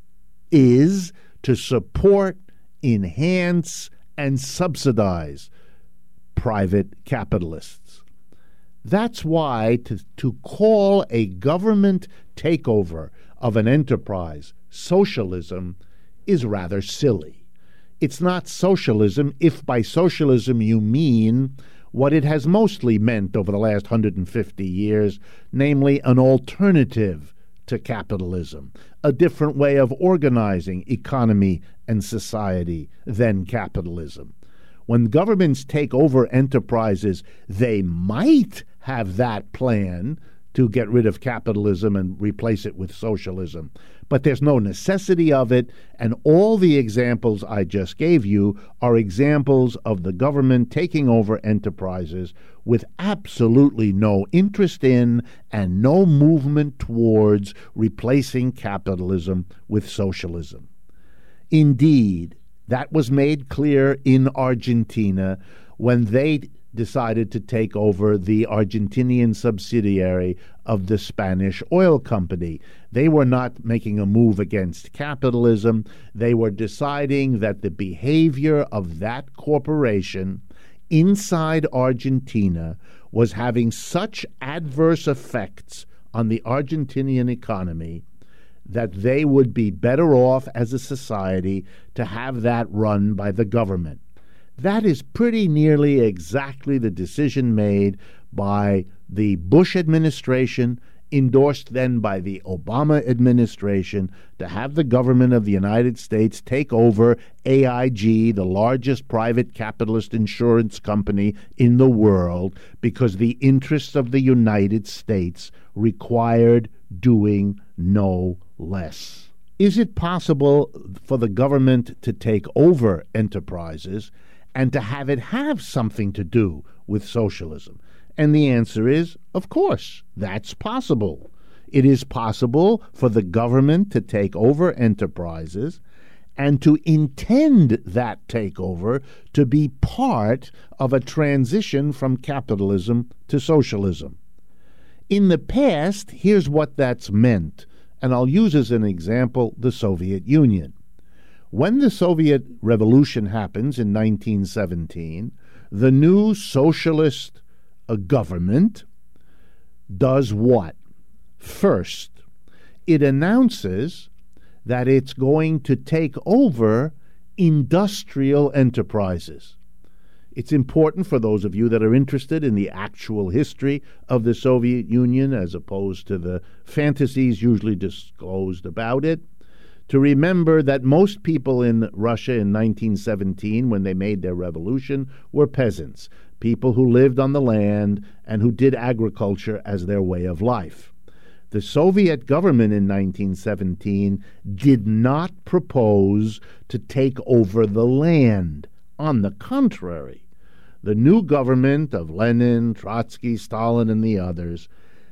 is to support, enhance, and subsidize private capitalists. That's why to, to call a government takeover of an enterprise socialism is rather silly. It's not socialism if by socialism you mean what it has mostly meant over the last one hundred fifty years, namely an alternative to capitalism, a different way of organizing economy and society than capitalism. When governments take over enterprises, they might have that plan to get rid of capitalism and replace it with socialism. But there's no necessity of it, and all the examples I just gave you are examples of the government taking over enterprises with absolutely no interest in and no movement towards replacing capitalism with socialism. Indeed, that was made clear in Argentina when they decided to take over the Argentinian subsidiary of the Spanish oil company. They were not making a move against capitalism. They were deciding that the behavior of that corporation inside Argentina was having such adverse effects on the Argentinian economy that they would be better off as a society to have that run by the government. That is pretty nearly exactly the decision made by the Bush administration, endorsed then by the Obama administration, to have the government of the United States take over A I G, the largest private capitalist insurance company in the world, because the interests of the United States required doing no less. Is it possible for the government to take over enterprises and to have it have something to do with socialism? And the answer is, of course, that's possible. It is possible for the government to take over enterprises and to intend that takeover to be part of a transition from capitalism to socialism. In the past, here's what that's meant, and I'll use as an example the Soviet Union. When the Soviet Revolution happens in nineteen seventeen, the new socialist uh, government does what? First, it announces that it's going to take over industrial enterprises. It's important for those of you that are interested in the actual history of the Soviet Union as opposed to the fantasies usually disclosed about it, to remember that most people in Russia in nineteen seventeen, when they made their revolution, were peasants, people who lived on the land and who did agriculture as their way of life. The Soviet government in nineteen seventeen did not propose to take over the land. On the contrary, the new government of Lenin, Trotsky, Stalin, and the others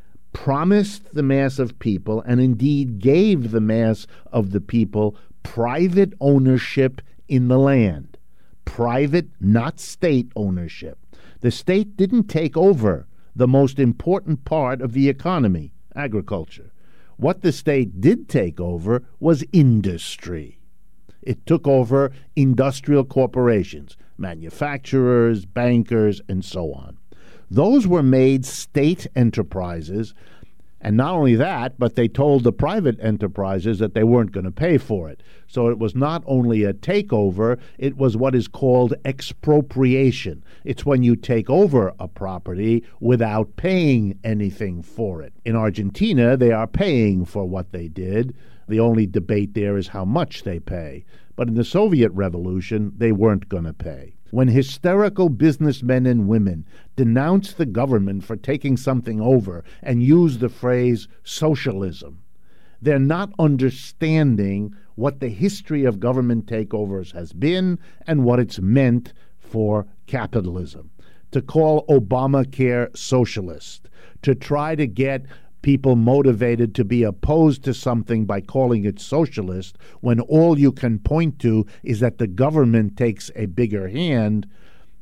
promised the mass of people, and indeed gave the mass of the people, private ownership in the land. Private, not state ownership. The state didn't take over the most important part of the economy, agriculture. What the state did take over was industry. It took over industrial corporations, manufacturers, bankers, and so on. Those were made state enterprises, and not only that, but they told the private enterprises that they weren't going to pay for it. So it was not only a takeover, it was what is called expropriation. It's when you take over a property without paying anything for it. In Argentina, they are paying for what they did. The only debate there is how much they pay. But in the Soviet Revolution, they weren't going to pay. When hysterical businessmen and women denounce the government for taking something over and use the phrase socialism, they're not understanding what the history of government takeovers has been and what it's meant for capitalism. To call Obamacare socialist, to try to get people motivated to be opposed to something by calling it socialist, when all you can point to is that the government takes a bigger hand,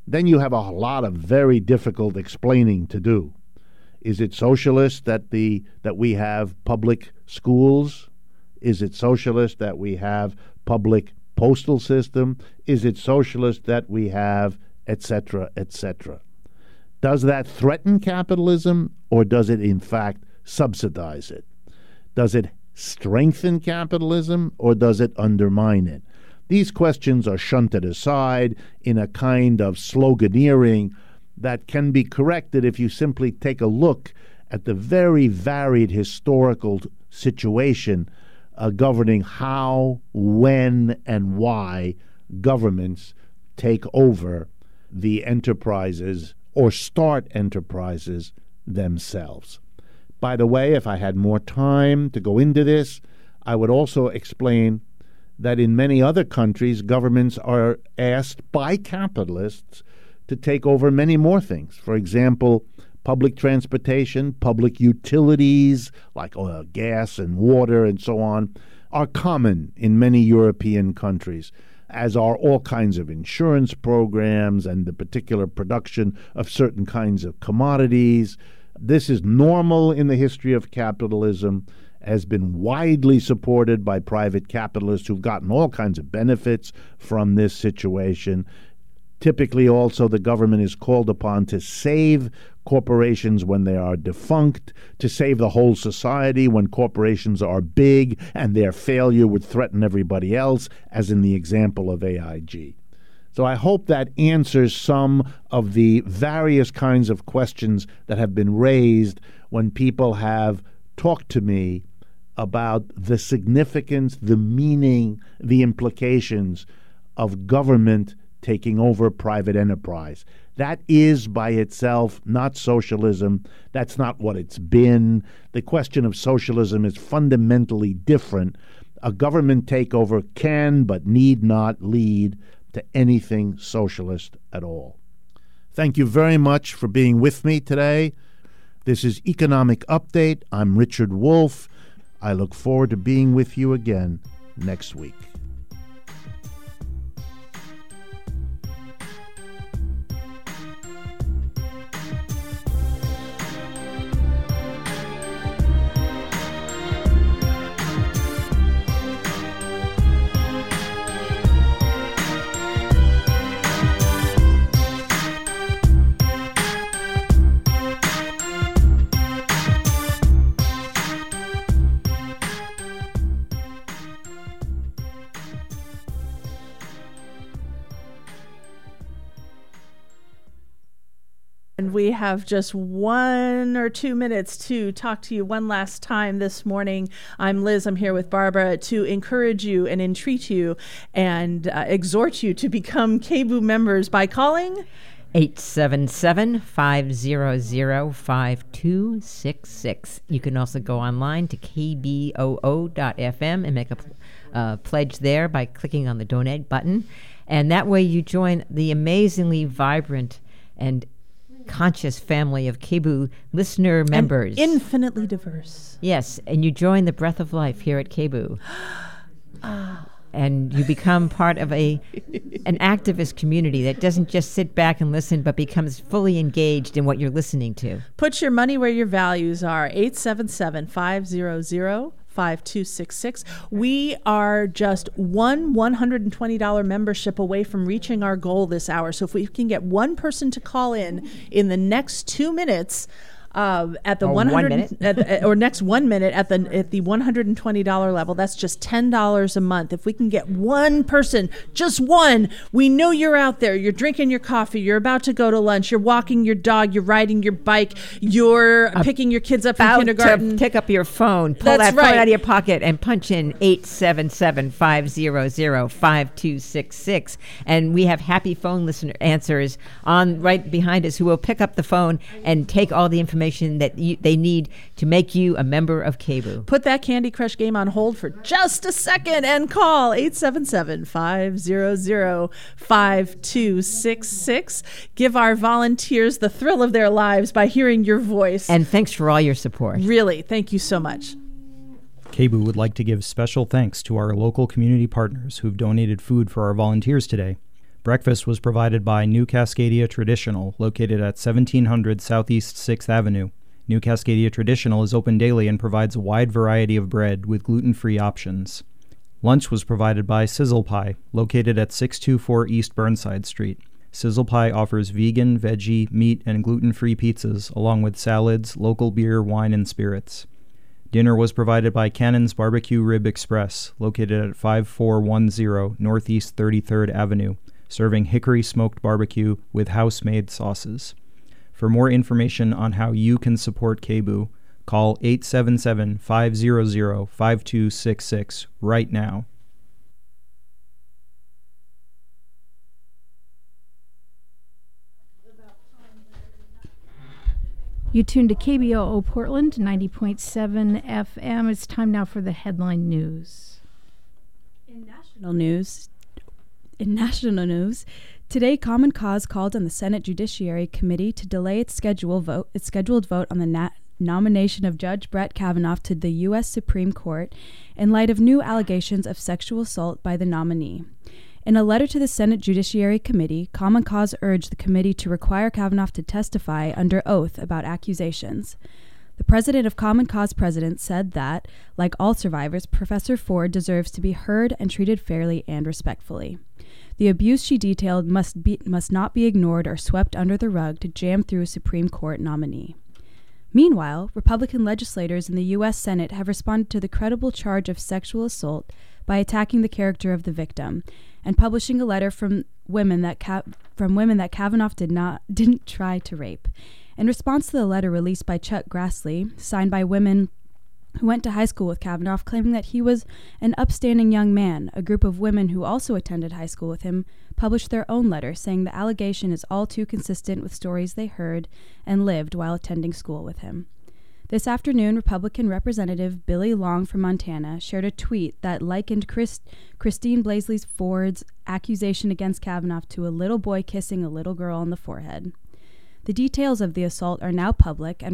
then you have a lot of very difficult explaining to do. Is it socialist that the that we have public schools? Is it socialist that we have public postal system? Is it socialist that we have et cetera, et cetera? Does that threaten capitalism, or does it in fact subsidize it? Does it strengthen capitalism, or does it undermine it? These questions are shunted aside in a kind of sloganeering that can be corrected if you simply take a look at the very varied historical situation uh, governing how, when, and why governments take over the enterprises or start enterprises themselves. By the way, if I had more time to go into this, I would also explain that in many other countries, governments are asked by capitalists to take over many more things. For example, public transportation, public utilities like oil, gas, and water, and so on, are common in many European countries, as are all kinds of insurance programs and the particular production of certain kinds of commodities. This is normal in the history of capitalism, has been widely supported by private capitalists who've gotten all kinds of benefits from this situation. Typically, also, the government is called upon to save corporations when they are defunct, to save the whole society when corporations are big and their failure would threaten everybody else, as in the example of A I G. So I hope that answers some of the various kinds of questions that have been raised when people have talked to me about the significance, the meaning, the implications of government taking over private enterprise. That is by itself not socialism. That's not what it's been. The question of socialism is fundamentally different. A government takeover can but need not lead to anything socialist at all. Thank you very much for being with me today. This is Economic Update. I'm Richard Wolff. I look forward to being with you again next week. And we have just one or two minutes to talk to you one last time this morning. I'm Liz. I'm here with Barbara to encourage you and entreat you and uh, exhort you to become K B O O members by calling eight seven seven, five zero zero, five two six six. You can also go online to k b o o dot f m and make a uh, pledge there by clicking on the donate button. And that way you join the amazingly vibrant and conscious family of K B O O listener members. And infinitely diverse. Yes, and you join the breath of life here at K B O O. Oh. And you become part of a an activist community that doesn't just sit back and listen, but becomes fully engaged in what you're listening to. Put your money where your values are. eight seven seven, five zero zero, five two six six. We are just one one hundred twenty dollars membership away from reaching our goal this hour. So if we can get one person to call in in the next two minutes, Uh, at the or one hundred one minute. at, at, or next one minute at the at the one hundred twenty dollars level, that's just ten dollars a month. If we can get one person, just one, we know you're out there. You're drinking your coffee. You're about to go to lunch. You're walking your dog. You're riding your bike. You're uh, picking your kids up from kindergarten. To pick up your phone, pull That's that right. phone out of your pocket, and punch in eight seven seven, five zero zero, five two six six. And we have happy phone listener answers on right behind us who will pick up the phone and take all the information that you, they need to make you a member of K B O O. Put that Candy Crush game on hold for just a second and call eight seven seven, five zero zero, five two six six. Give our volunteers the thrill of their lives by hearing your voice. And thanks for all your support. Really, thank you so much. K B O O would like to give special thanks to our local community partners who've donated food for our volunteers today. Breakfast was provided by New Cascadia Traditional, located at seventeen hundred Southeast sixth Avenue. New Cascadia Traditional is open daily and provides a wide variety of bread with gluten-free options. Lunch was provided by Sizzle Pie, located at six twenty-four East Burnside Street. Sizzle Pie offers vegan, veggie, meat, and gluten-free pizzas, along with salads, local beer, wine, and spirits. Dinner was provided by Cannon's Barbecue Rib Express, located at five four one zero Northeast thirty-third Avenue, serving hickory smoked barbecue with house-made sauces. For more information on how you can support K B U, call eight seven seven, five zero zero, five two six six right now. You tuned to K B O O Portland, ninety point seven F M. It's time now for the headline news. In national news, in national news, today Common Cause called on the Senate Judiciary Committee to delay its scheduled vote, its scheduled vote on the na- nomination of Judge Brett Kavanaugh to the U S Supreme Court in light of new allegations of sexual assault by the nominee. In a letter to the Senate Judiciary Committee, Common Cause urged the committee to require Kavanaugh to testify under oath about accusations. The president of Common Cause President said that, like all survivors, Professor Ford deserves to be heard and treated fairly and respectfully. The abuse she detailed must be must not be ignored or swept under the rug to jam through a Supreme Court nominee. Meanwhile, Republican legislators in the U S Senate have responded to the credible charge of sexual assault by attacking the character of the victim and publishing a letter from women that Ka- from women that Kavanaugh did not didn't try to rape. In response to the letter released by Chuck Grassley, signed by women who went to high school with Kavanaugh, claiming that he was an upstanding young man, a group of women who also attended high school with him published their own letter, saying the allegation is all too consistent with stories they heard and lived while attending school with him. This afternoon, Republican Representative Billy Long from Montana shared a tweet that likened Chris, Christine Blasey Ford's accusation against Kavanaugh to a little boy kissing a little girl on the forehead. The details of the assault are now public, and